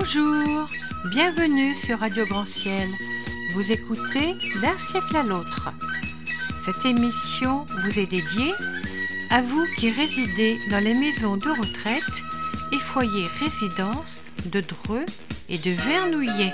Bonjour, bienvenue sur Radio Grand Ciel. Vous écoutez D'un siècle à l'autre. Cette émission vous est dédiée à vous qui résidez dans les maisons de retraite et foyers résidence de Dreux et de Vernouillet.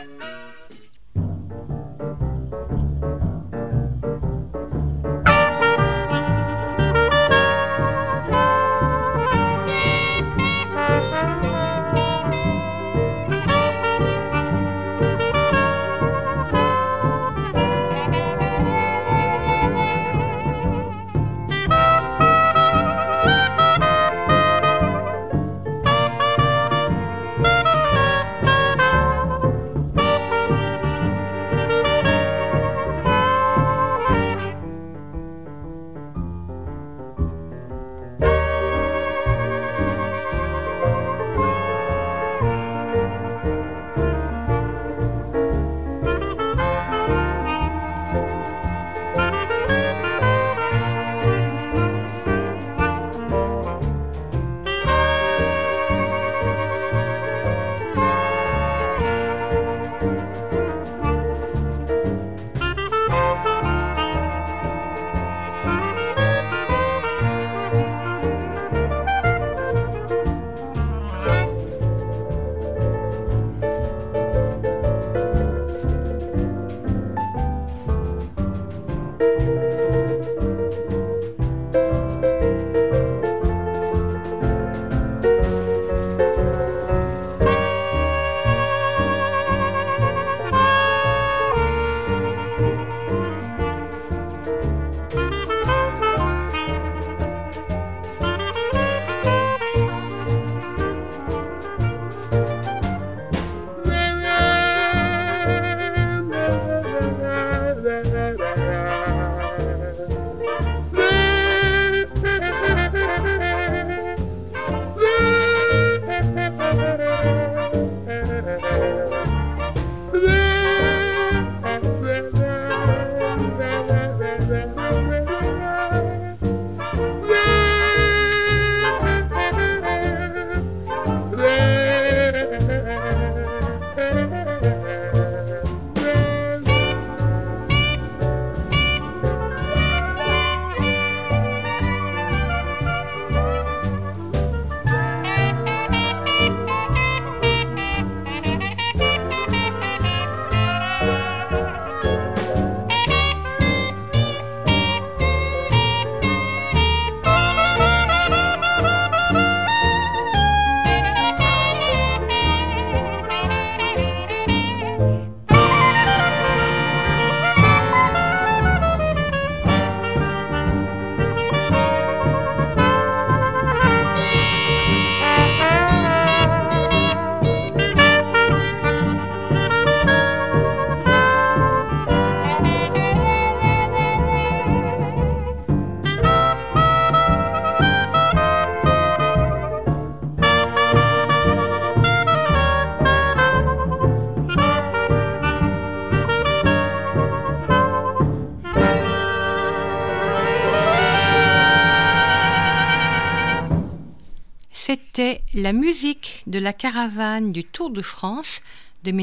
C'était la musique de la caravane du Tour de France de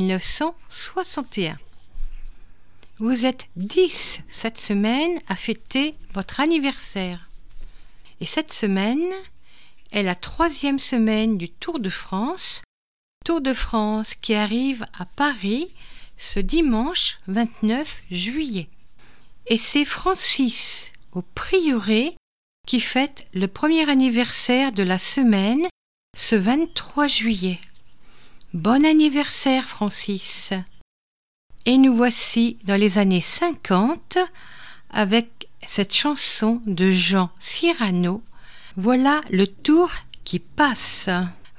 1961. Vous êtes 10 cette semaine à fêter votre anniversaire. Et cette semaine est la 3e semaine du Tour de France. Tour de France qui arrive à Paris ce dimanche 29 juillet. Et c'est Francis au Prieuré qui fête le premier anniversaire de la semaine, ce 23 juillet. Bon anniversaire, Francis. Et nous voici dans les années 50 avec cette chanson de Jean Cyrano. Voilà le tour qui passe.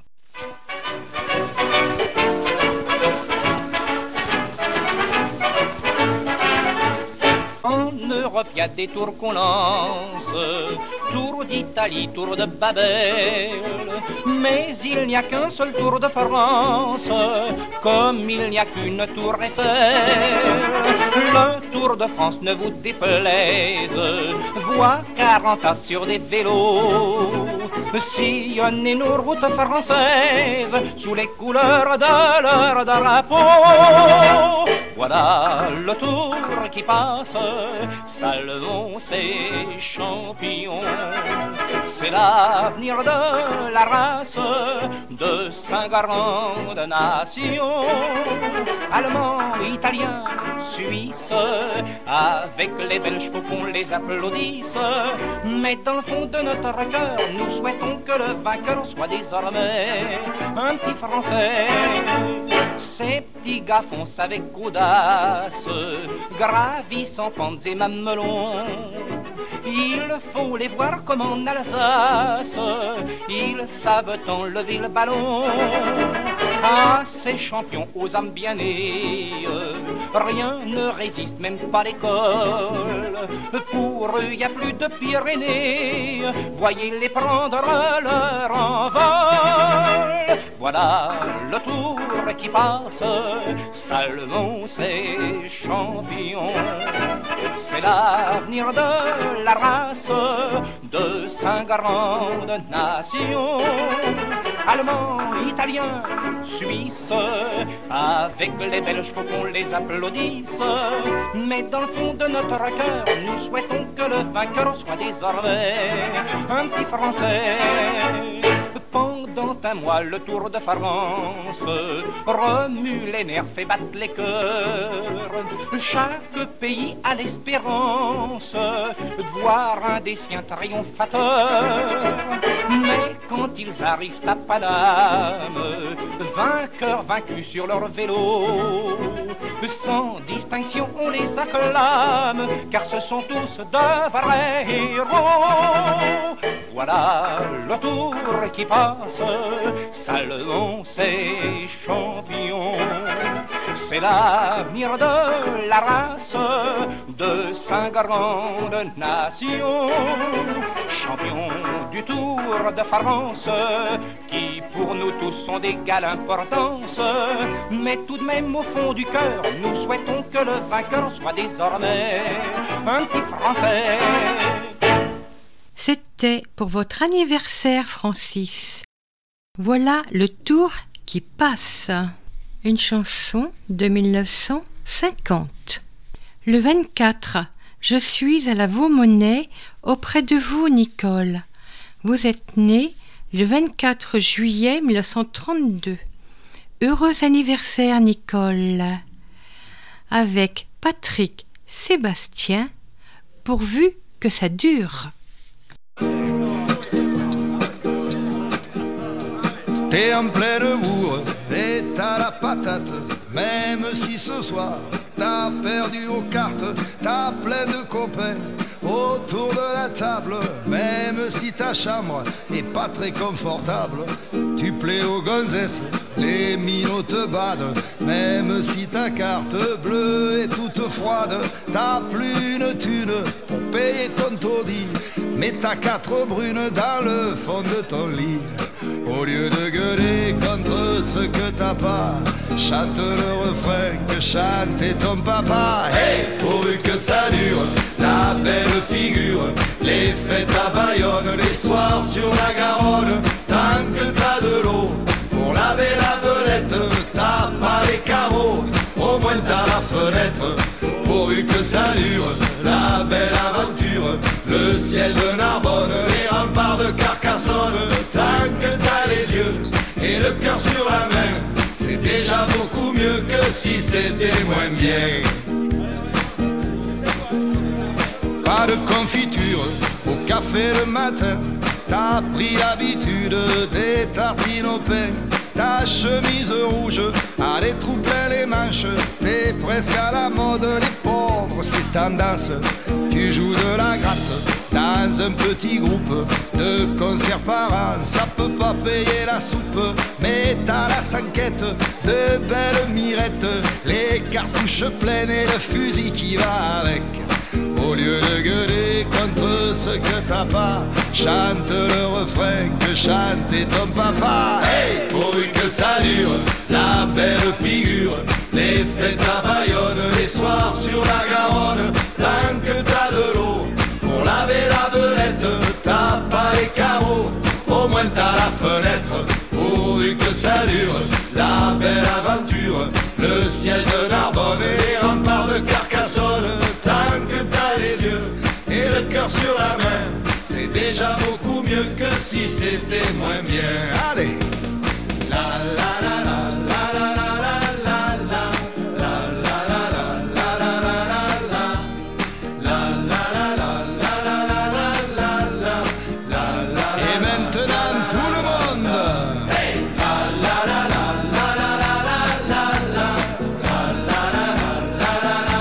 En Europe, il y a des tours qu'on lance, tour d'Italie, tour de Babel, mais il n'y a qu'un seul tour de France, comme il n'y a qu'une tour Eiffel. Le tour de France ne vous déplaise, voir 40 as sur des vélos, sillonner nos routes françaises sous les couleurs de leur drapeau. Voilà le tour qui passe, saluons ces champions. C'est l'avenir de la race de cinq grandes nations. Allemands, Italiens, Suisses, avec les Belges faut qu'on les applaudisse. Mais dans le fond de notre cœur, nous souhaitons que le vainqueur soit désormais un petit Français. Ces petits gars foncent avec audace, gravissant pentes et mamelons. Il faut les voir comme en Alsace, ils savent enlever le ballon. À ces champions aux âmes bien nées, rien ne résiste, même pas l'école. Pour eux, y a plus de Pyrénées, voyez-les prendre leur envol. Voilà le tour qui passe, saluons ces champions. C'est l'avenir de la race de cinq grandes nations. Allemands, Italiens, Suisses, avec les Belges faut qu'on les applaudisse. Mais dans le fond de notre cœur, nous souhaitons que le vainqueur soit désormais un petit Français. Pendant un mois, le Tour de France remue les nerfs, fait battre les cœurs. Chaque pays a l'espérance de voir un des siens triomphateur. Mais quand ils arrivent à Paname, vainqueurs vaincus sur leur vélo, sans distinction on les acclame, car ce sont tous de vrais héros. Voilà le tour qui passe, saluons ces champions. C'est l'avenir de la race de cinq grandes nations. Champions du Tour de France, qui pour nous tous sont d'égale importance. Mais tout de même au fond du cœur, nous souhaitons que le vainqueur soit désormais un petit Français. C'était pour votre anniversaire, Francis. Voilà le tour qui passe. Une chanson de 1950. Le 24, je suis à la Vaumonnaie auprès de vous, Nicole. Vous êtes née le 24 juillet 1932. Heureux anniversaire, Nicole. Avec Patrick Sébastien, pourvu que ça dure. T'es en pleine bourre et t'as la patate, même si ce soir t'as perdu aux cartes, t'as plein de copains autour de la table, même si ta chambre est pas très confortable, tu plais aux gonzesses, les minots te badent, même si ta carte bleue est toute froide, t'as plus une thune pour payer ton taudis, mais t'as quatre brunes dans le fond de ton lit. Au lieu de gueuler contre ce que t'as pas, chante le refrain que chantait ton papa. Hey, pourvu que ça dure, la belle figure, les fêtes à Bayonne, les soirs sur la Garonne. Tant que t'as de l'eau pour laver la belette, t'as pas les carreaux, au moins t'as la fenêtre. Pourvu que ça dure, la belle aventure, le ciel de Narbonne, les remparts de Carcassonne. Tant que t'as les yeux et le cœur sur la main, c'est déjà beaucoup mieux que si c'était moins bien. Pas de confiture au café le matin, t'as pris l'habitude des tartines au pain. Ta chemise rouge a des trous plein les manches, t'es presque à la mode, les pauvres c'est tendance. Tu joues de la gratte dans un petit groupe de concerts par an, ça peut pas payer la soupe, mais t'as la sanquette de belles mirettes, les cartouches pleines et le fusil qui va avec. Au lieu de gueuler contre ce que t'as pas, chante le refrain que chantait ton papa. Hey, pourvu que ça dure, la belle figure, les fêtes à Bayonne, les soirs sur la Garonne. Tant que t'as de l'eau pour laver la belette, t'as pas les carreaux, au pourvu que ça dure, la belle aventure, le ciel de Narbonne et les remparts de Carcassonne. Tant que t'as les yeux et le cœur sur la main, c'est déjà beaucoup mieux que si c'était moins bien. Allez! La la la la la la la la la la la la la la la la la. Et maintenant tout le monde. Hey! La la la la la la la la la la la la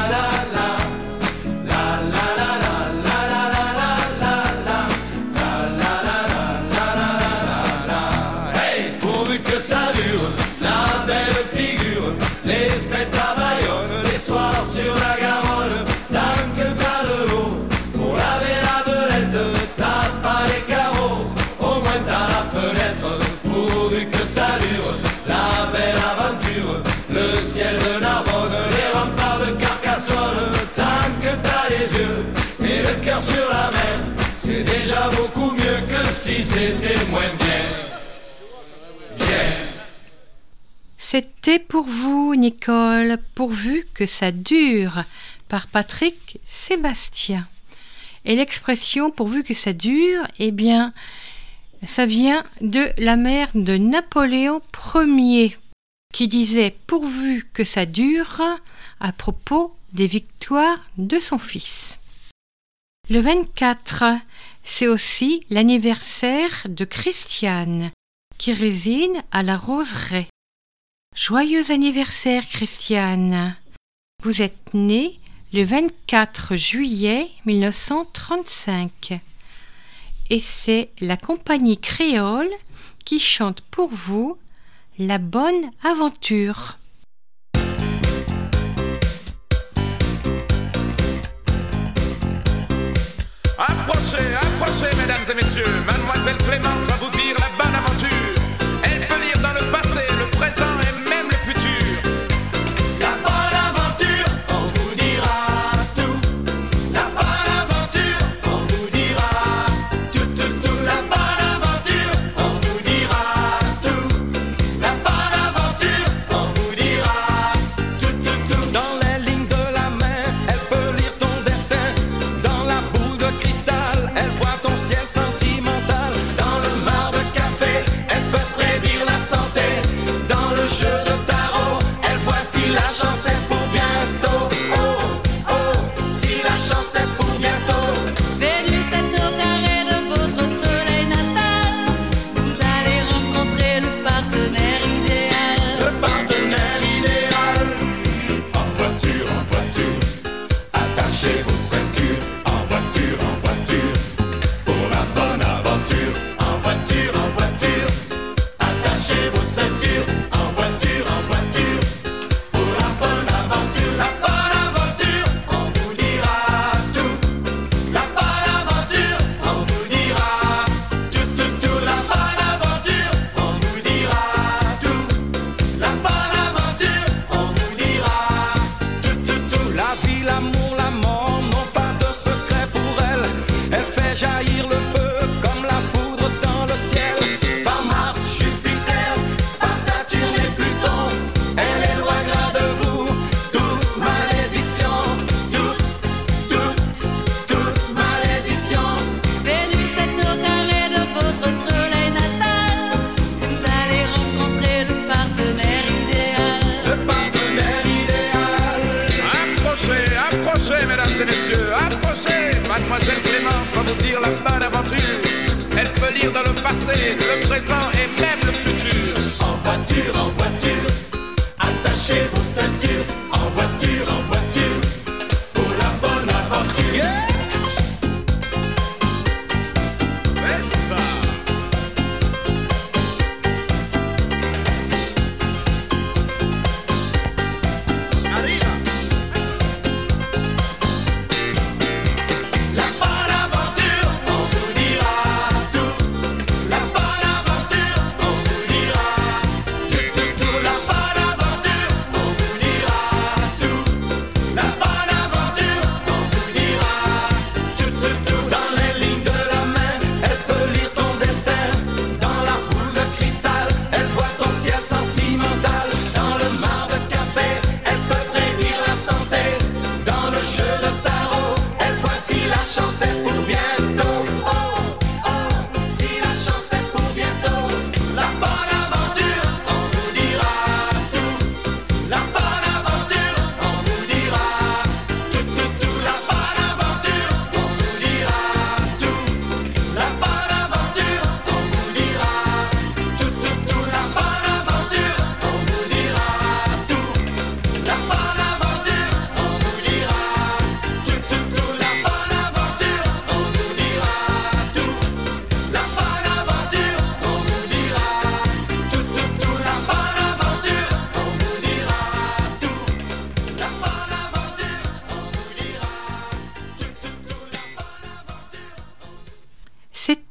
la. Hey! Pourvu que ça dure, la belle figure, les fêtes à Bayonne, les soirs sur la Garonne. Tant que t'as de l'eau pour laver la belette, t'as pas les carreaux, au moins t'as la fenêtre. Pourvu que ça dure, la belle aventure, le ciel de Narbonne, les remparts de Carcassonne. Tant que t'as les yeux et le cœur sur la mer, c'est déjà beaucoup mieux que si c'était moins bien. C'était pour vous, Nicole, pourvu que ça dure, par Patrick Sébastien. Et l'expression pourvu que ça dure, eh bien, ça vient de la mère de Napoléon Ier, qui disait pourvu que ça dure à propos des victoires de son fils. Le 24, c'est aussi l'anniversaire de Christiane, qui réside à la Roseraie. Joyeux anniversaire, Christiane! Vous êtes née le 24 juillet 1935. Et c'est la compagnie créole qui chante pour vous La Bonne Aventure. Approchez, approchez, mesdames et messieurs. Mademoiselle Clémence va vous dire la bonne aventure. Elle peut lire dans le passé, le présent et même le futur. La bonne aventure, on vous dira tout. La bonne aventure, on vous dira tout, tout, tout. La bonne aventure, on vous dira tout. La bonne aventure, on vous dira tout, tout, tout. Dans les lignes de la main, elle peut lire ton destin. Dans la boule de cristal, elle voit ton ciel sentimental. Dans le mar de café, elle peut prédire la santé. Dans le jeu de tarot, elle voit si la chance est pour bientôt. Oh, oh, si la chance est pour bientôt. Vénus est au carré de votre soleil natal. Vous allez rencontrer le partenaire idéal. Le partenaire idéal. En voiture, attachez vos ceintures. En voiture, pour la bonne aventure. En voiture, attachez vos ceintures. En voiture, pour la bonne aventure. La bonne aventure, on vous dira tout. La bonne aventure, on vous dira tout, tout, tout. La bonne aventure, on vous dira tout. La bonne aventure, on vous dira tout, tout, tout. La vie, l'amour, la mort n'ont pas de secret pour elle. Elle fait jaillir le feu comme la foudre dans le ciel. Par Mars, Jupiter, par Saturne et Pluton, elle éloignera de vous toute malédiction, toute malédiction. Vénus est au carré de votre soleil natal. Vous allez rencontrer le partenaire idéal. Le partenaire idéal. Approchez, approchez, mesdames et messieurs, approchez. Mademoiselle Clémence va vous dire la bonne aventure. Elle peut lire dans le passé, le présent et même le futur. En voiture, attachez vos ceintures. En voiture, pour la bonne aventure. Yeah! C'est ça. Arriva. La bonne aventure, on vous dira tout. La bonne aventure, on vous dira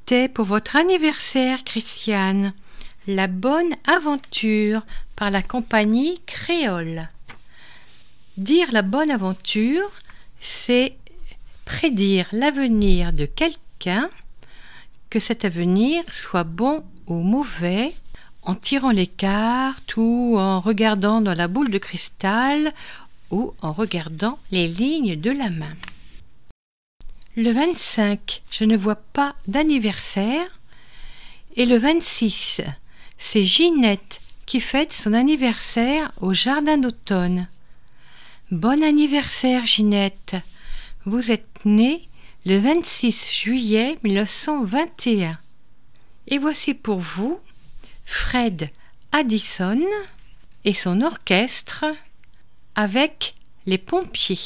C'était pour votre anniversaire, Christiane, La Bonne Aventure par la compagnie Créole. Dire la bonne aventure, c'est prédire l'avenir de quelqu'un, que cet avenir soit bon ou mauvais, en tirant les cartes ou en regardant dans la boule de cristal ou en regardant les lignes de la main. Le 25, je ne vois pas d'anniversaire. Et le 26, c'est Ginette qui fête son anniversaire au jardin d'automne. Bon anniversaire, Ginette. Vous êtes née le 26 juillet 1921. Et voici pour vous Fred Addison et son orchestre avec les pompiers.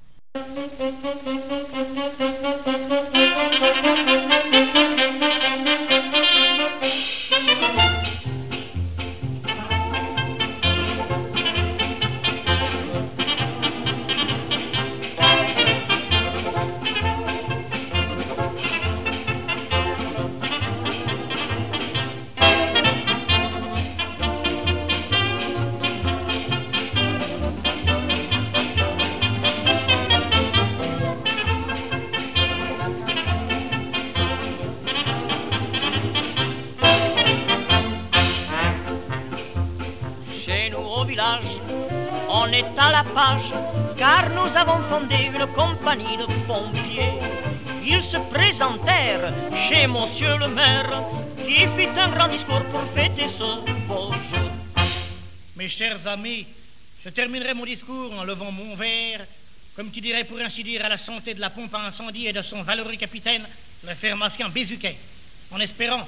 On est à la page, car nous avons fondé une compagnie de pompiers. Ils se présentèrent chez monsieur le maire, qui fit un grand discours pour fêter ce beau jour. Mes chers amis, je terminerai mon discours en levant mon verre, comme tu dirais pour ainsi dire, à la santé de la pompe à incendie et de son valeureux capitaine, le pharmacien Bézuquet, en espérant...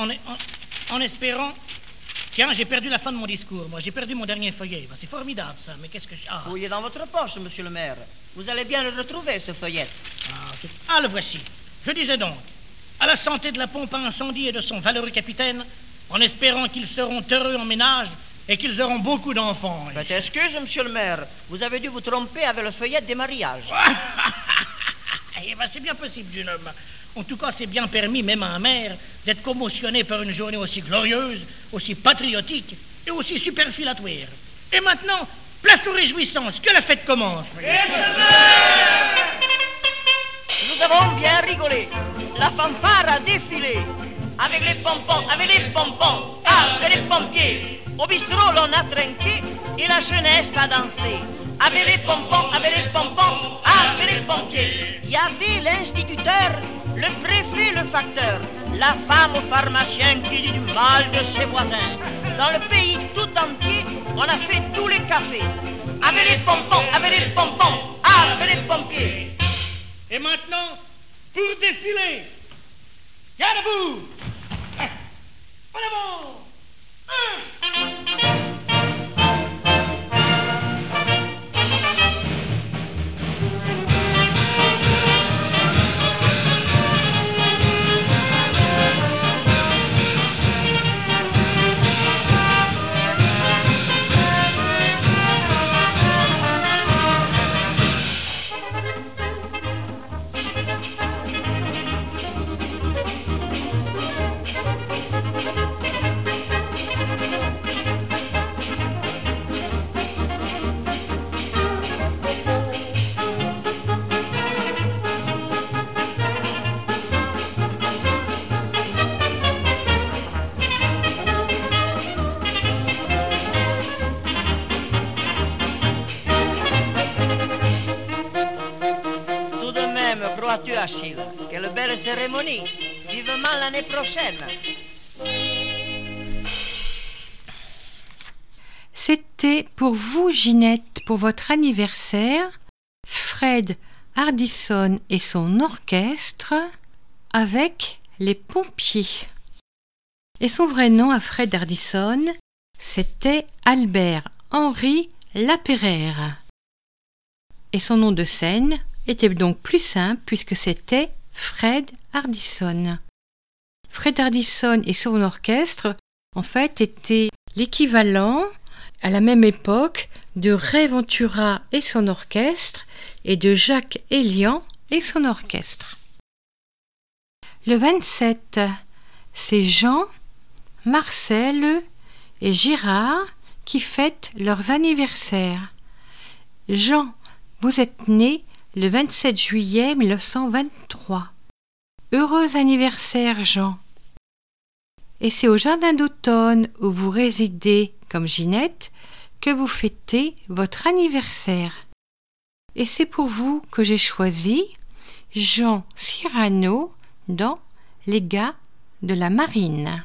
Tiens, j'ai perdu la fin de mon discours. Moi, j'ai perdu mon dernier feuillet. C'est formidable, ça. Mais qu'est-ce que... Fouillez dans votre poche, monsieur le maire. Vous allez bien le retrouver, ce feuillet. Le voici. Je disais donc, à la santé de la pompe à incendie et de son valeureux capitaine, en espérant qu'ils seront heureux en ménage et qu'ils auront beaucoup d'enfants. Faites excuse, monsieur le maire. Vous avez dû vous tromper avec le feuillet des mariages. C'est bien possible, jeune homme. En tout cas, c'est bien permis, même à un maire, d'être commotionné par une journée aussi glorieuse, aussi patriotique et aussi superfilatoire. Et maintenant, place aux réjouissances, que la fête commence. Nous avons bien rigolé. La fanfare a défilé. Avec les pompons, avec les les pompiers. Au bistrot, l'on a trinqué et la jeunesse a dansé. Avec les pompons, avec les pompiers. Il y avait l'instituteur, le préfet, le facteur, la femme au pharmacien qui dit du mal de ses voisins. Dans le pays tout entier, on a fait tous les cafés. Avec les pompons, avec les pompiers. Et maintenant, pour défiler, bien debout. En avant. Crois-tu, Achille? Quelle belle cérémonie! Vivement l'année prochaine! C'était pour vous, Ginette, pour votre anniversaire, Fred Ardisson et son orchestre avec les pompiers. Et son vrai nom à Fred Ardisson, c'était Albert Henri Lapeyraire. Et son nom de scène était donc plus simple puisque c'était Fred Ardisson. Fred Ardisson et son orchestre, en fait, étaient l'équivalent, à la même époque, de Ray Ventura et son orchestre et de Jacques Elian et son orchestre. Le 27, c'est Jean, Marcel et Girard qui fêtent leurs anniversaires. Jean, vous êtes né le 27 juillet 1923. Heureux anniversaire, Jean. Et c'est au jardin d'automne où vous résidez comme Ginette que vous fêtez votre anniversaire. Et c'est pour vous que j'ai choisi Jean Cyrano dans Les gars de la marine.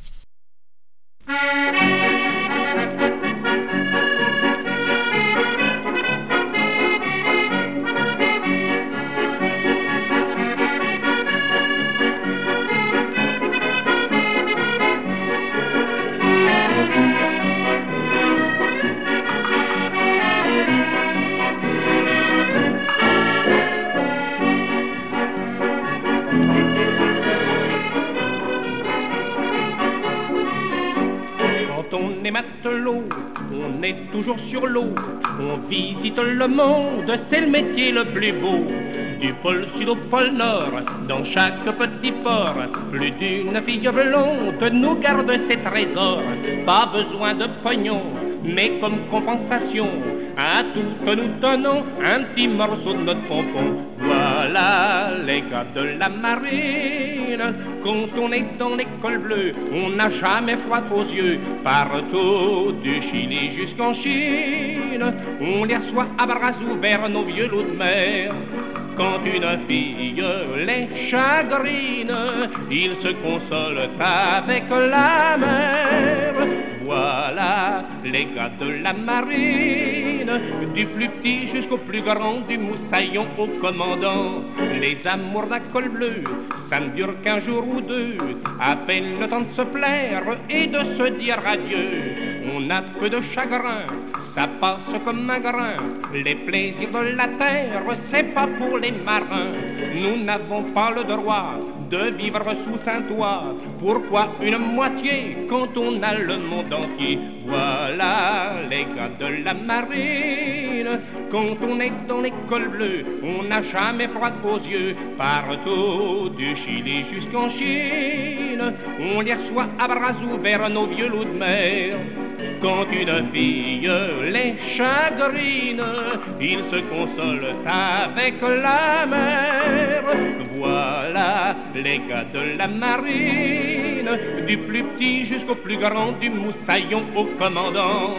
On est matelot, on est toujours sur l'eau, on visite le monde, c'est le métier le plus beau. Du pôle sud au pôle nord, dans chaque petit port, plus d'une fille blonde nous garde ses trésors. Pas besoin de pognon, mais comme compensation, à tout que nous donnons un petit morceau de notre pompon. Voilà les gars de la marine, quand on est dans l'école bleue, on n'a jamais froid aux yeux. Partout du Chili jusqu'en Chine, on les reçoit à bras ouverts, nos vieux loups de mer. Quand une fille les chagrine, ils se consolent avec la mer. Voilà les gars de la marine, du plus petit jusqu'au plus grand, du moussaillon au commandant. Les amours d'un col bleu, ça ne dure qu'un jour ou deux, à peine le temps de se plaire et de se dire adieu. On a peu de chagrin, ça passe comme un grain. Les plaisirs de la terre, c'est pas pour les marins. Nous n'avons pas le droit de vivre sous un toit. Pourquoi une moitié quand on a le monde entier? Voilà les gars de la marine, quand on est dans l'école bleue, on n'a jamais froid aux yeux. Partout du Chili jusqu'en Chine, on les reçoit à bras ouverts, nos vieux loups de mer. Quand une fille les chagrine, ils se consolent avec la mer. Voilà les gars de la marine, du plus petit jusqu'au plus grand, du moussaillon au commandant.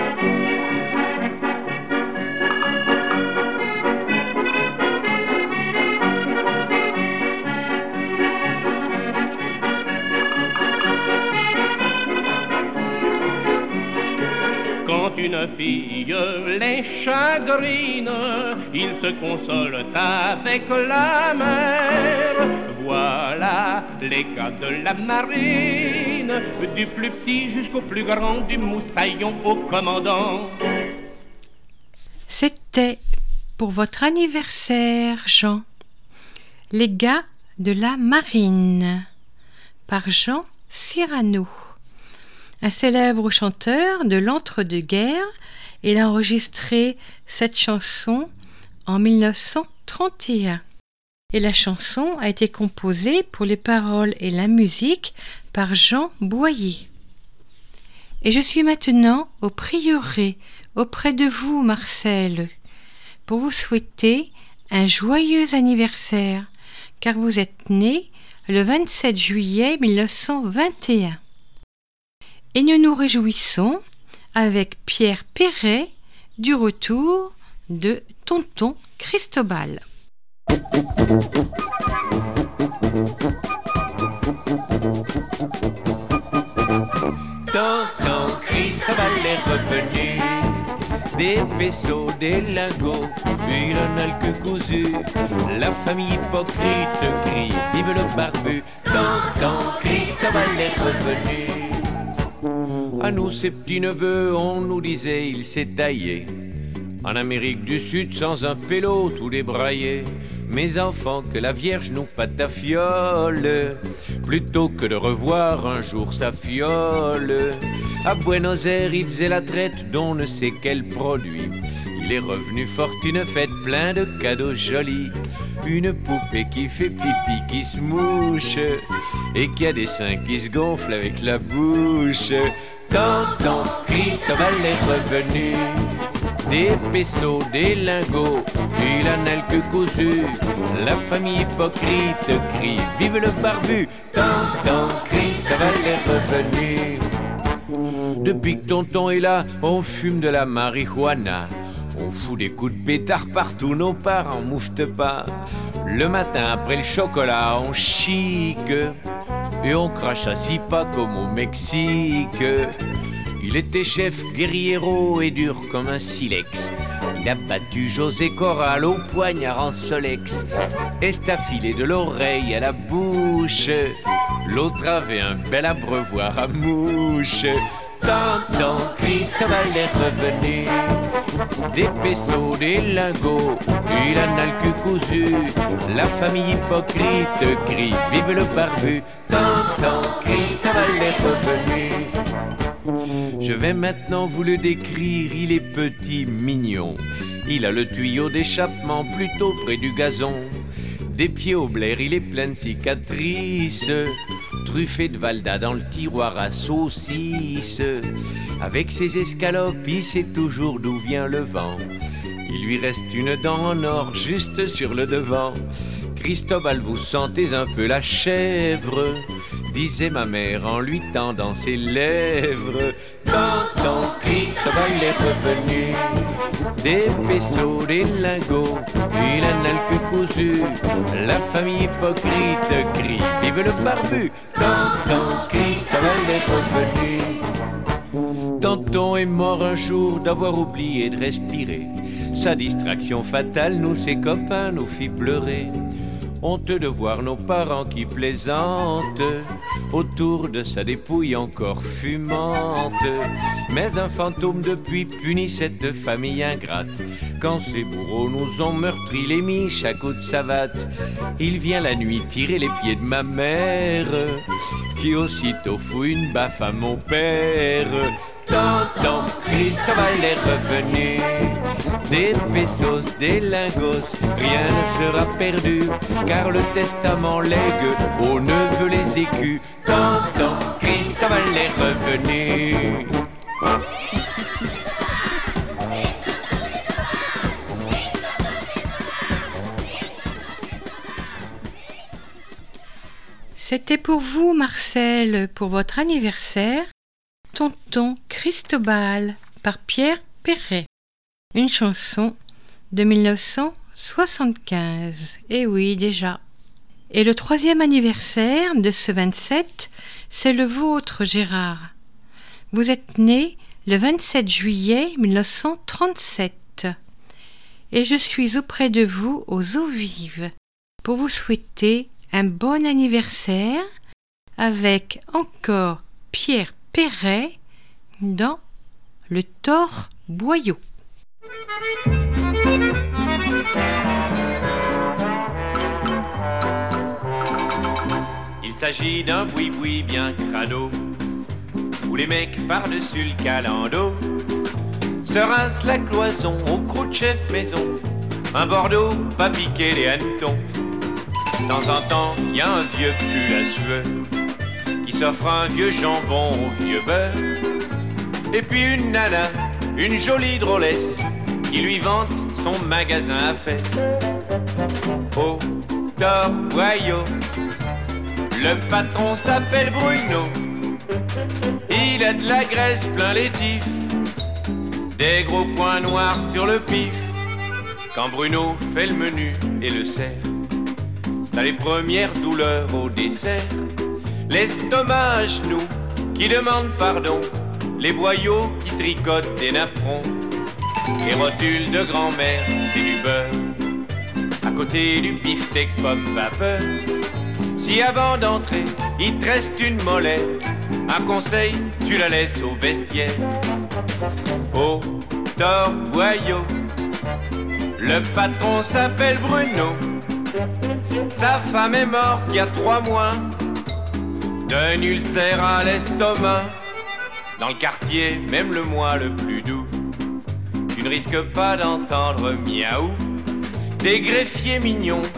Quand une fille les chagrine, ils se consolent avec la mer. Voilà les gars de la marine, du plus petit jusqu'au plus grand, du moussaillon au commandant. C'était pour votre anniversaire, Jean. Les gars de la marine, par Jean Cyrano. Un célèbre chanteur de l'entre-deux-guerres, il a enregistré cette chanson en 1931. Et la chanson a été composée pour les paroles et la musique par Jean Boyer. Et je suis maintenant au prieuré, auprès de vous, Marcel, pour vous souhaiter un joyeux anniversaire, car vous êtes né le 27 juillet 1921. Et nous nous réjouissons avec Pierre Perret du retour de Tonton Cristobal. Tonton Cristobal est revenu, des vaisseaux, des lingots, il en a le que cousu. La famille hypocrite crie, vive le barbu. Tonton Cristobal est revenu. À nous, ses petits-neveux, on nous disait, il s'est taillé en Amérique du Sud sans un pélo, tout débraillé. Mes enfants, que la Vierge nous patafiole, plutôt que de revoir un jour sa fiole. À Buenos Aires, il faisait la traite d'on ne sait quel produit. Il est revenu fortune faite, plein de cadeaux jolis. une poupée qui fait pipi, qui se mouche et qui a des seins qui se gonflent avec la bouche. Tonton Cristobal est revenu, des pesos, des lingots, il en a le queue cousu. La famille hypocrite crie vive le barbu. Tonton Cristobal est revenu. Depuis que tonton est là, on fume de la marijuana. On fout des coups de pétard partout, nos parents mouftent pas. Le matin après le chocolat, on chique et on crache à 6 pas comme au Mexique. Il était chef guerriero et dur comme un silex. Il a battu José Corral au poignard en solex. Estafilé de l'oreille à la bouche. L'autre avait un bel abreuvoir à mouche. Tonton Cristobal est revenu, des pesos, des lingots, il en a le cul cousu. La famille hypocrite crie vive le barbu. Tonton Cristobal est revenu. Je vais maintenant vous le décrire, il est petit, mignon. Il a le tuyau d'échappement plutôt près du gazon. Des pieds au blaire, il est plein de cicatrices. Truffé de Valda dans le tiroir à saucisses. Avec ses escalopes, il sait toujours d'où vient le vent. Il lui reste une dent en or juste sur le devant. Cristobal, vous sentez un peu la chèvre, disait ma mère en lui tendant ses lèvres. Tonton Cristobal est revenu, des pesos, des lingots, il en a le cul cousu. La famille hypocrite crie vive le barbu. Tonton Cristobal est revenu. Tonton est mort un jour d'avoir oublié de respirer. Sa distraction fatale, nous ses copains, nous fit pleurer. Honteux de voir nos parents qui plaisantent autour de sa dépouille encore fumante. Mais un fantôme depuis punit cette famille ingrate. Quand ses bourreaux nous ont meurtris les miches à coups de savate, il vient la nuit tirer les pieds de ma mère, qui aussitôt fout une baffe à mon père. Tonton Cristobal est revenu, des pesos, des lingos, rien ne sera perdu, car le testament lègue aux neveux les écus. Tonton Cristobal est revenu. C'était pour vous, Marcel, pour votre anniversaire, Tonton Cristobal par Pierre Perret. Une chanson de 1975. Eh oui, déjà. Et le 3e anniversaire de ce 27, c'est le vôtre, Gérard. Vous êtes né le 27 juillet 1937. Et je suis auprès de vous aux eaux vives pour vous souhaiter un bon anniversaire avec encore Pierre Perret dans le Torboyau. Il s'agit d'un boui-boui bien crado, où les mecs par-dessus le calando se rincent la cloison au croc de chef maison, un Bordeaux pas piquer les hannetons. De temps en temps, y a un vieux pull à sueur qui s'offre un vieux jambon au vieux beurre, et puis une nana, une jolie drôlesse, qui lui vante son magasin à fesses. Au Torboyau, le patron s'appelle Bruno. Il a de la graisse plein les tifs, des gros points noirs sur le pif. Quand Bruno fait le menu et le sert, t'as les premières douleurs au dessert, l'estomac à genoux qui demande pardon, les boyaux qui tricotent des napperons. Les rotules de grand-mère, c'est du beurre, à côté du beefsteak pomme vapeur. Si avant d'entrer, il te reste une molaire, un conseil, tu la laisses au vestiaire. Au Torboyau, le patron s'appelle Bruno. Sa femme est morte il y a 3 mois d'un ulcère à l'estomac. Dans le quartier, même le mois le plus doux, tu ne risques pas d'entendre miaou des greffiers mignons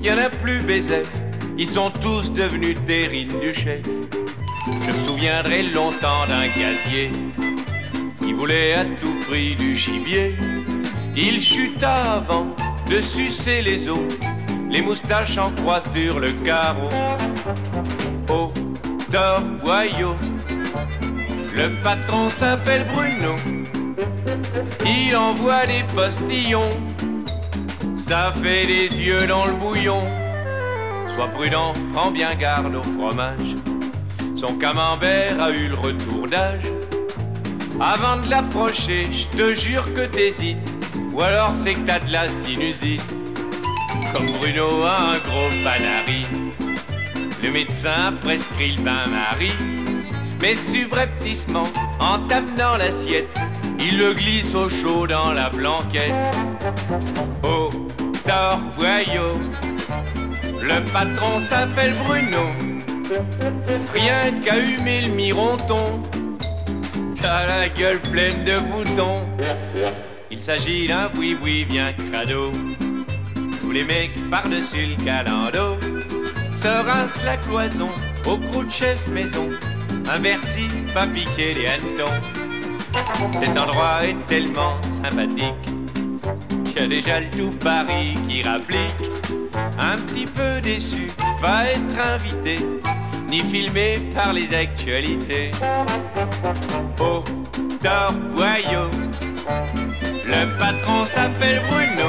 y en a plus baiser, ils sont tous devenus terrines du chef. Je me souviendrai longtemps d'un gazier qui voulait à tout prix du gibier. Il chuta avant de sucer les os, les moustaches en croix sur le carreau. Oh, tort boyau, le patron s'appelle Bruno. Il envoie des postillons, ça fait des yeux dans le bouillon. Sois prudent, prends bien garde au fromage. Son camembert a eu le retour d'âge. Avant de l'approcher, je te jure que t'hésites, ou alors c'est que t'as de la sinusite. Comme Bruno a un gros panari, le médecin prescrit le bain-marie. Mais subrepticement, en t'amenant l'assiette, il le glisse au chaud dans la blanquette. Oh, tort voyau, le patron s'appelle Bruno. Rien qu'à humer le mironton, t'as la gueule pleine de boutons. Il s'agit d'un boui-boui bien crado. Tous les mecs par-dessus le calando se rincent la cloison au croûte chef maison. Un Bercy pas piqué les hannetons. Cet endroit est tellement sympathique qu'il y a déjà le tout Paris qui rapplique. Un petit peu déçu, pas être invité ni filmé par les actualités. Oh, tort voyau, le patron s'appelle Bruno.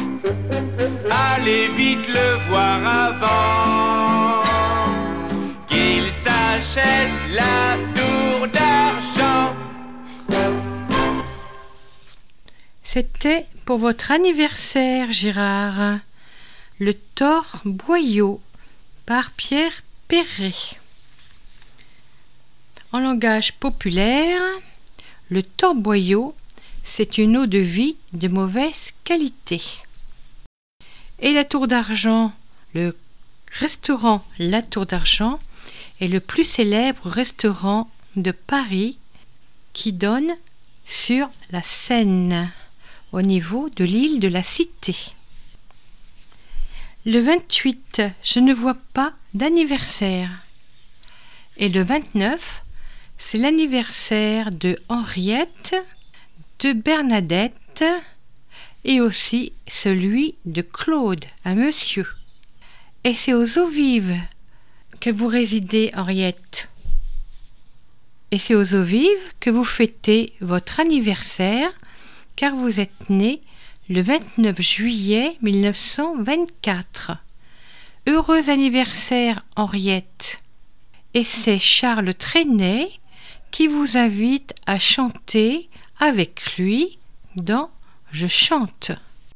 Allez vite le voir avant qu'il s'achète la tour d'argent. C'était pour votre anniversaire, Gérard, le tort boyau par Pierre Perret. En langage populaire, le tort boyau, c'est une eau de vie de mauvaise qualité. Et la tour d'argent, le restaurant La Tour d'Argent est le plus célèbre restaurant de Paris qui donne sur la Seine, au niveau de l'île de la Cité. Le 28, je ne vois pas d'anniversaire. Et le 29, c'est l'anniversaire de Henriette, de Bernadette et aussi celui de Claude, un monsieur. Et c'est aux Eaux Vives que vous résidez, Henriette. Et c'est aux Eaux Vives que vous fêtez votre anniversaire, car vous êtes né le 29 juillet 1924. Heureux anniversaire, Henriette. Et c'est Charles Trenet qui vous invite à chanter avec lui dans Je chante.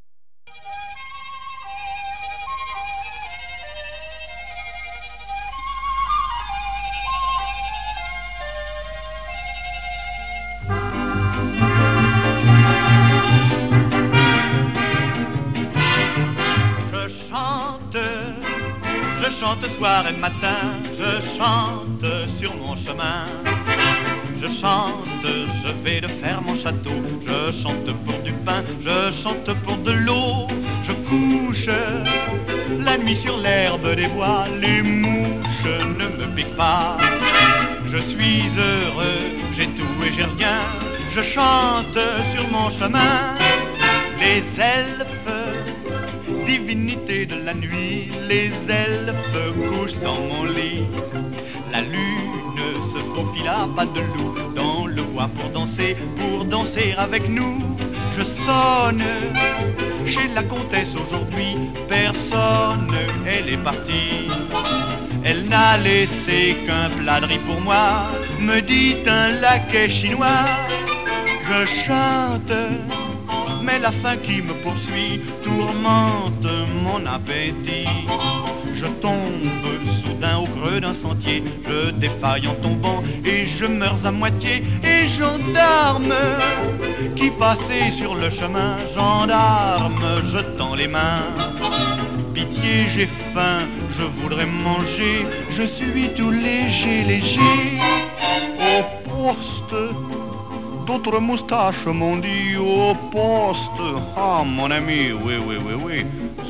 Je chante soir et matin, je chante sur mon chemin. Je chante, je vais de faire mon château. Je chante pour du pain, je chante pour de l'eau. Je couche la nuit sur l'herbe des bois. Les mouches ne me piquent pas. Je suis heureux, j'ai tout et j'ai rien. Je chante sur mon chemin. Les elfes, divinité de la nuit, les elfes couchent dans mon lit. La lune se faufile à pas de loup dans le bois pour danser avec nous. Je sonne chez la comtesse aujourd'hui, personne, elle est partie. Elle n'a laissé qu'un plat de riz pour moi, me dit un laquais chinois. Je chante, mais la faim qui me poursuit tourmente mon appétit. Je tombe soudain au creux d'un sentier, je défaille en tombant et je meurs à moitié. Et gendarme qui passait sur le chemin, gendarme, je tends les mains. Pitié, j'ai faim, je voudrais manger, je suis tout léger, léger. Au poste, d'autres moustaches m'ont dit au poste. Ah mon ami, oui,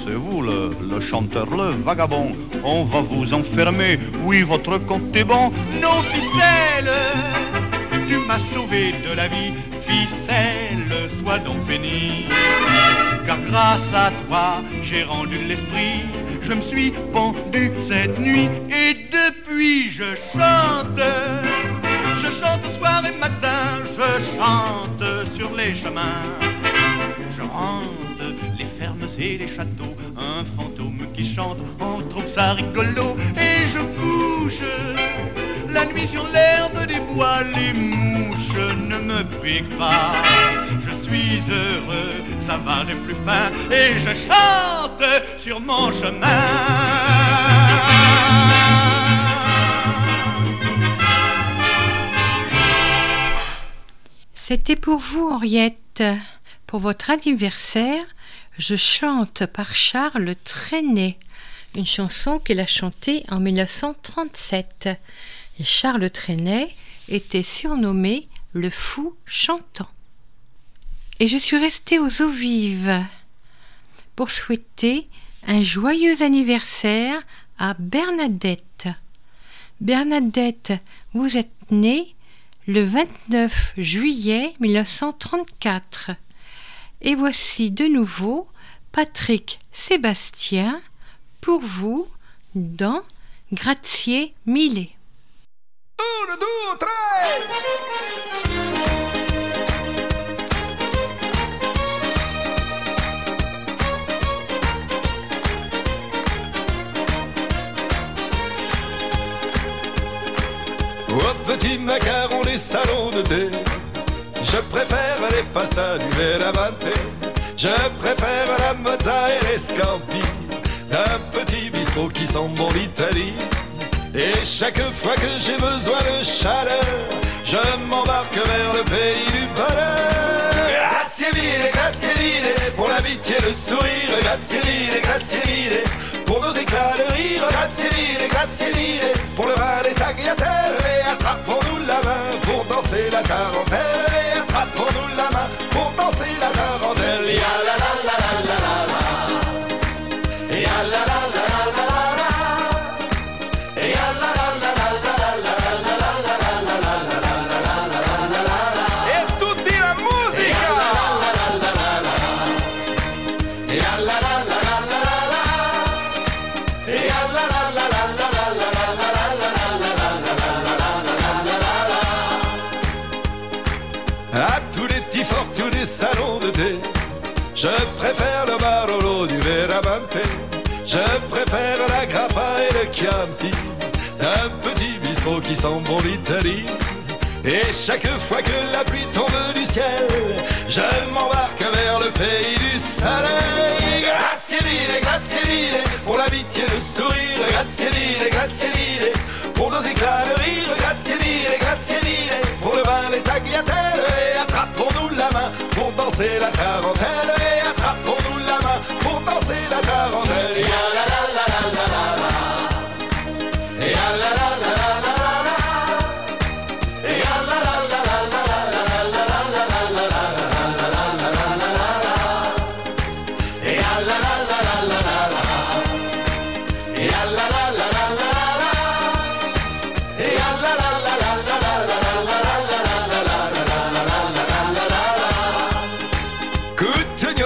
c'est vous le chanteur, le vagabond. On va vous enfermer, oui, votre compte est bon. Non, ficelle, tu m'as sauvé de la vie. Ficelle, sois donc béni. Car grâce à toi, j'ai rendu l'esprit. Je me suis pendu cette nuit et depuis je chante. Je chante soir et matin, je chante sur les chemins. Je hante les fermes et les châteaux, un fantôme qui chante, on trouve ça rigolo. Et je couche la nuit sur l'herbe des bois, les mouches ne me piquent pas. Je suis heureux, ça va, j'ai plus faim, et je chante sur mon chemin. C'était pour vous, Henriette. Pour votre anniversaire, je chante par Charles Trenet, une chanson qu'il a chantée en 1937. Et Charles Trenet était surnommé le fou chantant. Et je suis restée aux eaux vives pour souhaiter un joyeux anniversaire à Bernadette. Bernadette, vous êtes née le 29 juillet 1934. Et voici de nouveau Patrick Sébastien pour vous dans Grazie mille. 1, 2, 3. Au petit macaron des salons de thé, je préfère les passas du Veramente. Je préfère la mozza et les scampi d'un petit bistrot qui sent bon l'Italie. Et chaque fois que j'ai besoin de chaleur, je m'embarque vers le pays du bonheur. Grazie mille, pour l'amitié, le sourire. Grazie mille, pour nos éclats de rire. Grazie mille, pour le vin des tagliatelles. Et attrapons-nous la main pour danser la tarentelle. Et attrapons-nous la main pour danser la tarentelle. Ya la la la la la la la. Ya la la la la la la la. Ya la la la la la la la la la la la la la la. E tutti la musica. Ya la la la la la la la. Ya la la la la la la la la. À tous les petits fortunés salons de thé, je préfère le Barolo du Veramente. Je préfère la grappa et le Chianti d'un petit bistrot qui sent bon l'Italie. Et chaque fois que la pluie tombe du ciel, je m'embarque vers le pays du soleil. Grazie mille, pour l'amitié, le sourire. Grazie mille, pour nos éclats de rire. Grazie mille, pour le vin, les tagliatelles. Et attrapons-nous la main pour danser la tarentelle. Et attrapons-nous la main pour danser la tarentelle. Ya la la la la la la la. Ya la la la la la la la. Ya la la la la la la la la la la la la la la. Ya la la la la la la la. Ya la la la la la la la. Ya la la la la la la la la la la la la la la.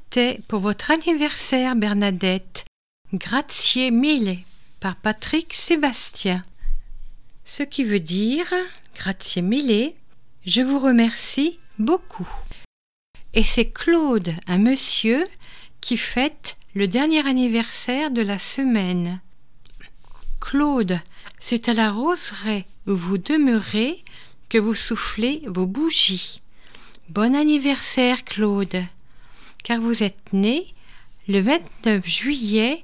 C'était pour votre anniversaire, Bernadette. Grazie mille par Patrick Sébastien. Ce qui veut dire, grazie mille, je vous remercie beaucoup. Et c'est Claude, un monsieur, qui fête le dernier anniversaire de la semaine. Claude, c'est à la roseraie où vous demeurez que vous soufflez vos bougies. Bon anniversaire, Claude, car vous êtes né le 29 juillet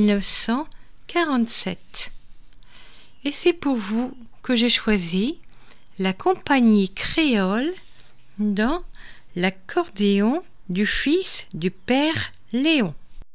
1947. Et c'est pour vous que j'ai choisi la compagnie créole dans l'accordéon du fils du père Léon.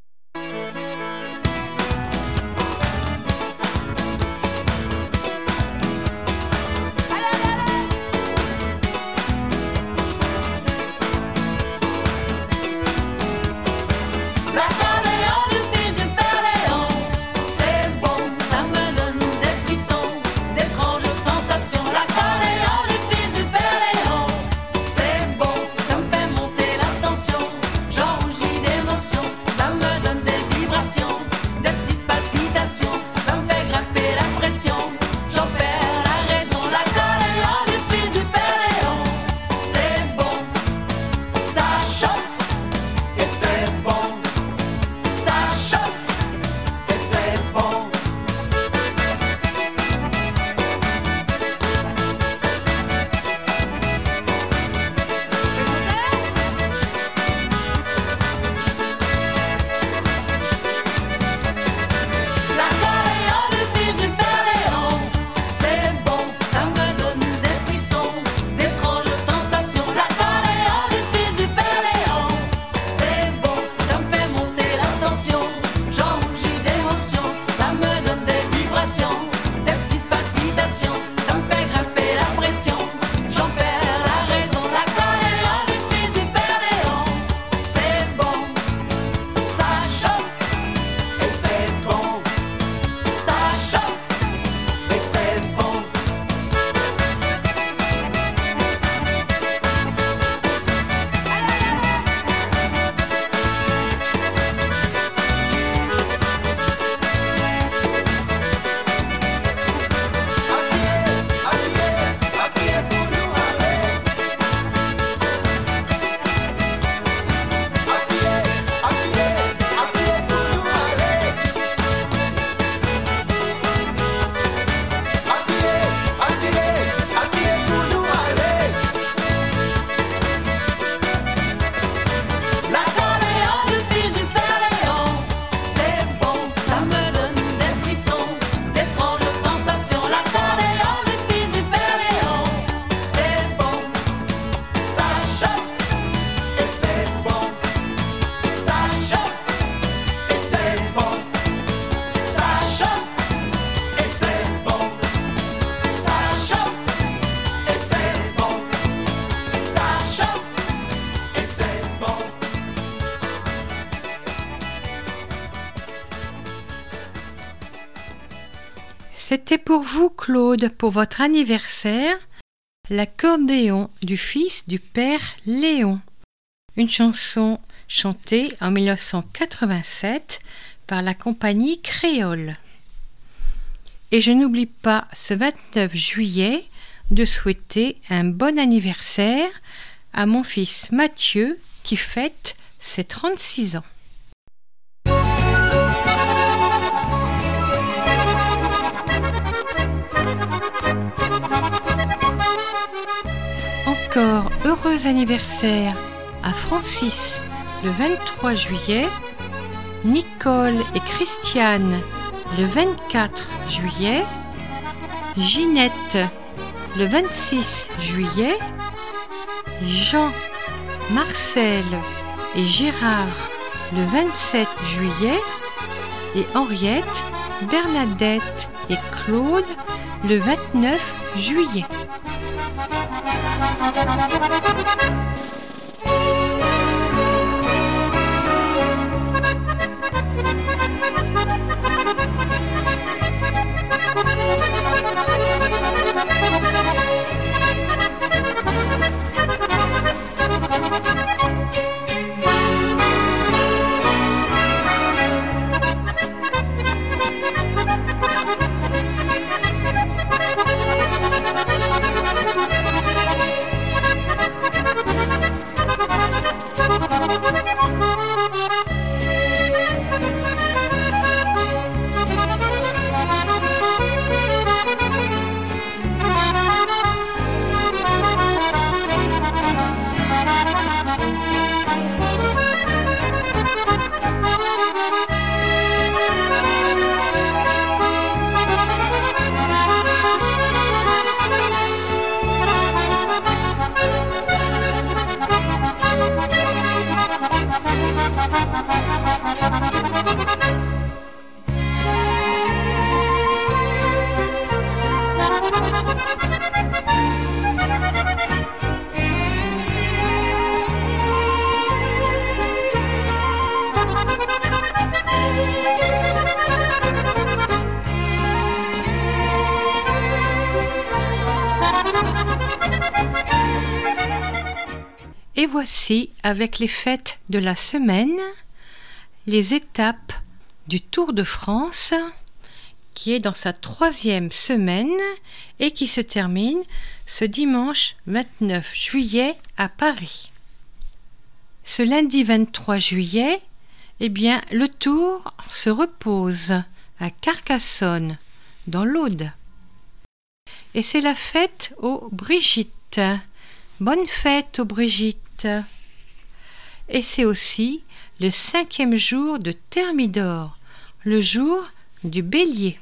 C'était pour vous, Claude, pour votre anniversaire, l'accordéon du fils du père Léon. Une chanson chantée en 1987 par la compagnie créole. Et je n'oublie pas ce 29 juillet de souhaiter un bon anniversaire à mon fils Mathieu qui fête ses 36 ans. Encore heureux anniversaire à Francis le 23 juillet, Nicole et Christiane le 24 juillet, Ginette le 26 juillet, Jean, Marcel et Gérard le 27 juillet et Henriette, Bernadette et Claude le 29 juillet. Et voici, avec les fêtes de la semaine, les étapes du Tour de France, qui est dans sa 3e semaine et qui se termine ce dimanche 29 juillet à Paris. Ce lundi 23 juillet, eh bien, le Tour se repose à Carcassonne, dans l'Aude. Et c'est la fête aux Brigitte. Bonne fête aux Brigitte. Et c'est aussi le 5e jour de Thermidor, le jour du Bélier.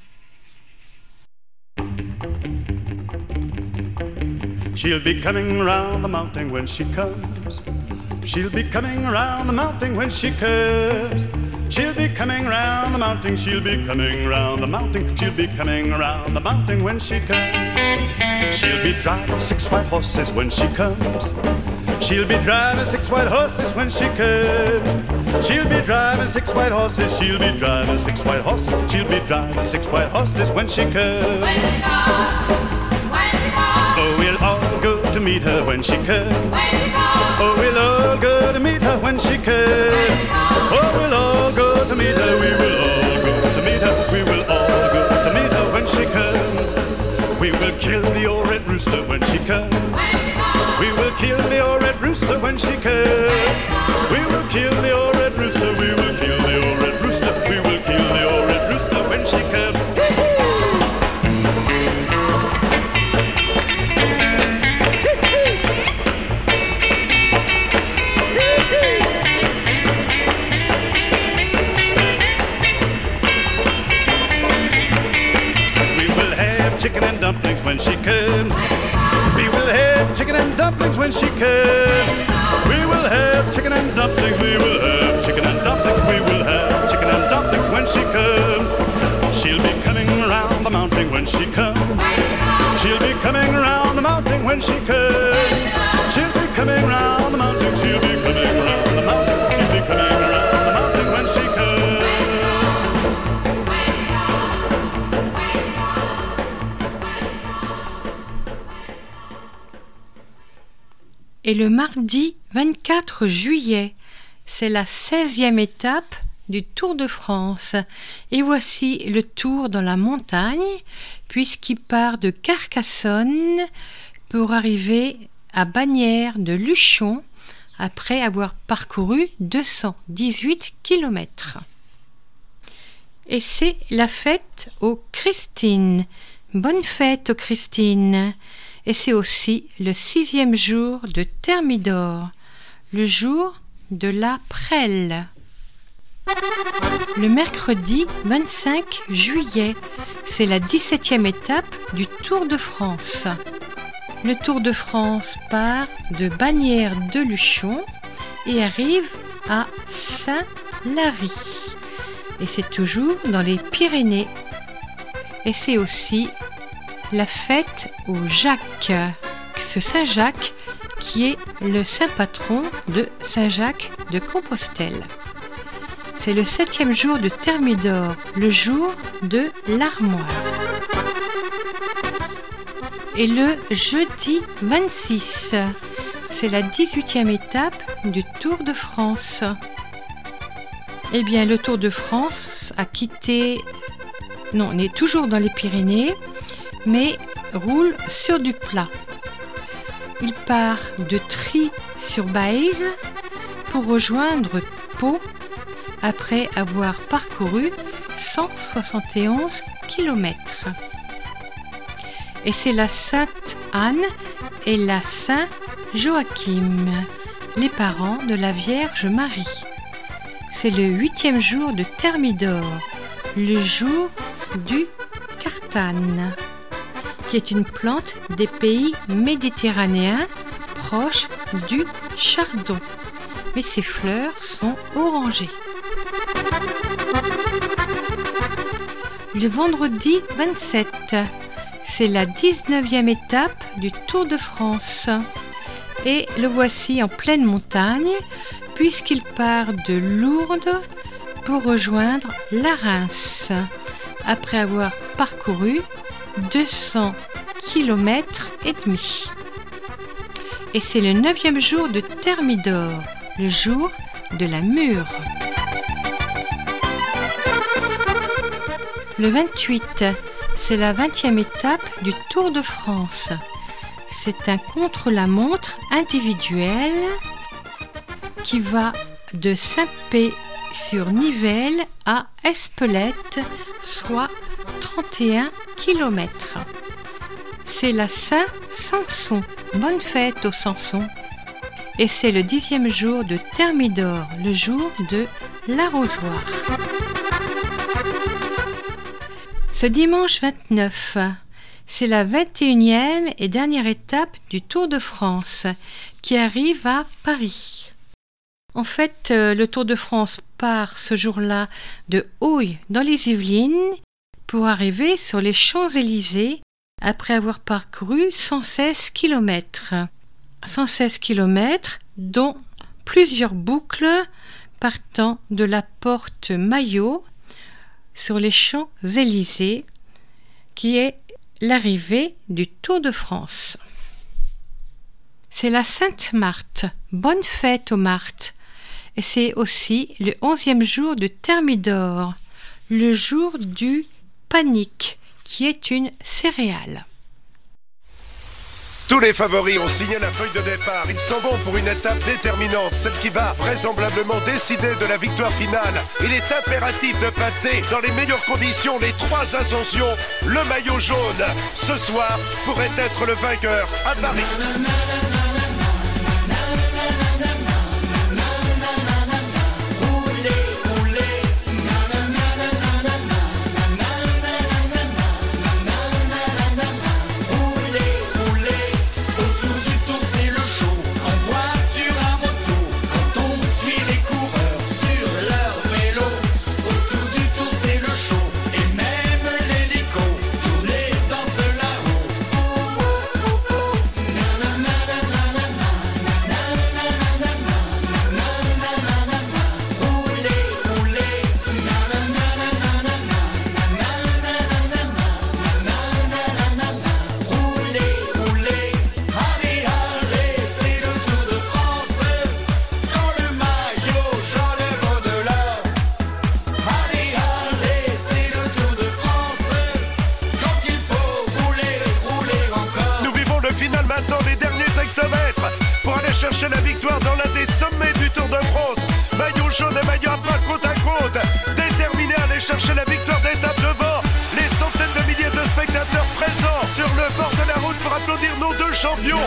She'll be coming round the mountain when she comes. She'll be coming round the mountain when she comes. She'll be coming round the mountain. She'll be coming round the mountain. She'll be coming round the mountain when she comes. She'll be driving 6 white horses when she comes. She'll be driving 6 white horses when she comes. She'll be driving 6 white horses. She'll be driving 6 white horses. She'll be driving 6 white horses when she comes. When she comes. When she comes. Oh, we'll all go to meet her when she comes. When she comes. Oh, we'll all go to meet her when she comes. When she comes. Oh, we'll all go to meet her. We will all go to meet her. We will all go to meet her when she comes. We will kill the old red rooster when she comes. We will kill the old red rooster when she comes. We will kill the old red rooster. We will kill the old red rooster. We will kill the old red rooster when she comes. We will have chicken and dumplings when she comes. We will have chicken and dumplings when she comes. We will have chicken and dumplings. We will have chicken and dumplings. We will have chicken and dumplings when she comes. She'll be coming around the mountain when she comes. She'll be coming around the mountain when she comes. She'll be coming around the mountain. She'll be coming around the mountain. She'll be coming around the mountain when she comes. Et le mardi 24 juillet, c'est la 16e étape du Tour de France. Et voici le tour dans la montagne, puisqu'il part de Carcassonne pour arriver à Bagnères de Luchon, après avoir parcouru 218 km. Et c'est la fête aux Christines. Bonne fête aux Christines. Et c'est aussi le 6e jour de Thermidor, le jour de la prêle. Le mercredi 25 juillet, c'est la 17e étape du Tour de France. Le Tour de France part de Bagnères de Luchon et arrive à Saint-Lary. Et c'est toujours dans les Pyrénées. Et c'est aussi la fête au Jacques, ce Saint-Jacques qui est le saint patron de Saint-Jacques de Compostelle. C'est le 7e jour de Thermidor, le jour de l'Armoise. Et le jeudi 26, c'est la 18e étape du Tour de France. Eh bien, le Tour de France a quitté... Non, on est toujours dans les Pyrénées, mais roule sur du plat. Il part de Trie-sur-Baïse pour rejoindre Pau après avoir parcouru 171 km. Et c'est la Sainte-Anne et la Saint-Joachim, les parents de la Vierge Marie. C'est le 8e jour de Thermidor, le jour du Cartane, qui est une plante des pays méditerranéens proche du chardon. mais ses fleurs sont orangées. Le vendredi 27, c'est la 19e étape du Tour de France. Et le voici en pleine montagne, puisqu'il part de Lourdes pour rejoindre la Reims, après avoir parcouru 200 km et demi. Et c'est le 9e jour de Thermidor, le jour de la mûre. Le 28, c'est la 20e étape du Tour de France. C'est un contre-la-montre individuel qui va de Saint-Pé-sur-Nivelle à Espelette, soit 31 km. C'est la Saint-Sanson. Bonne fête aux Sansons. Et c'est le 10e jour de Thermidor, le jour de l'arrosoir. Ce dimanche 29, c'est la 21e et dernière étape du Tour de France qui arrive à Paris. En fait, le Tour de France part ce jour-là de Houille dans les Yvelines pour arriver sur les Champs-Élysées après avoir parcouru 116 km. 116 km dont plusieurs boucles partant de la porte Maillot sur les Champs-Élysées, qui est l'arrivée du Tour de France. C'est la Sainte-Marthe, bonne fête aux Marthes, et c'est aussi le 11e jour de Thermidor, le jour du panic, qui est une céréale. Tous les favoris ont signé la feuille de départ. Ils s'en vont pour une étape déterminante, celle qui va vraisemblablement décider de la victoire finale. Il est impératif de passer dans les meilleures conditions les 3 ascensions. Le maillot jaune, ce soir, pourrait être le vainqueur à Paris. Chercher la victoire dans l'un des sommets du Tour de France. Maillot jaune et maillot à pas côte à côte, déterminés à aller chercher la victoire d'étape devant les centaines de milliers de spectateurs présents sur le bord de la route pour applaudir nos 2 champions.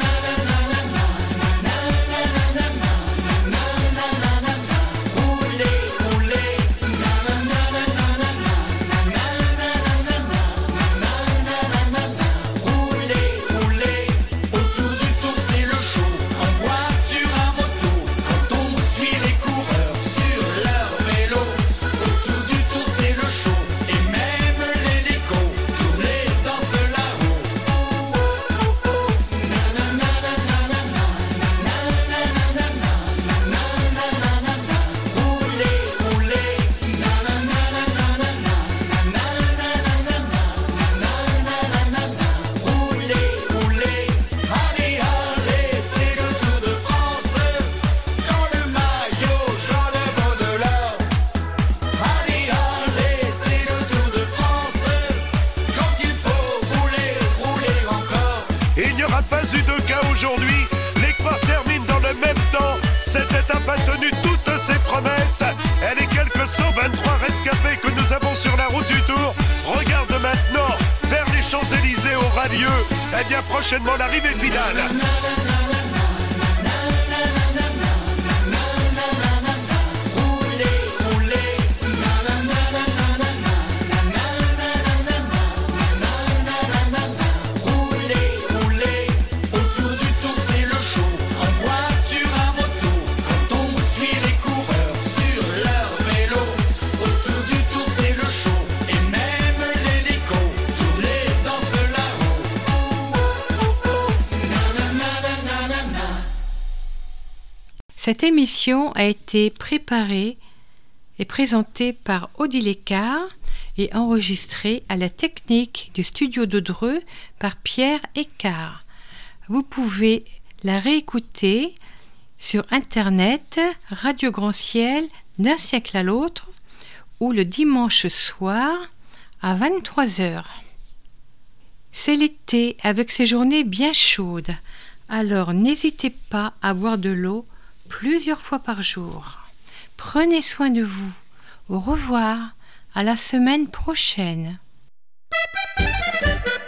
Eh bien, prochainement, l'arrivée finale. Autour du tour, c'est le show. En voiture, à moto, quand on Cette émission a été préparée et présentée par Odile Écart et enregistrée à la technique du studio de Dreux par Pierre Écart. Vous pouvez la réécouter sur internet Radio Grand Ciel d'un siècle à l'autre ou le dimanche soir à 23h. C'est l'été avec ces journées bien chaudes, alors n'hésitez pas à boire de l'eau plusieurs fois par jour. Prenez soin de vous. Au revoir, à la semaine prochaine.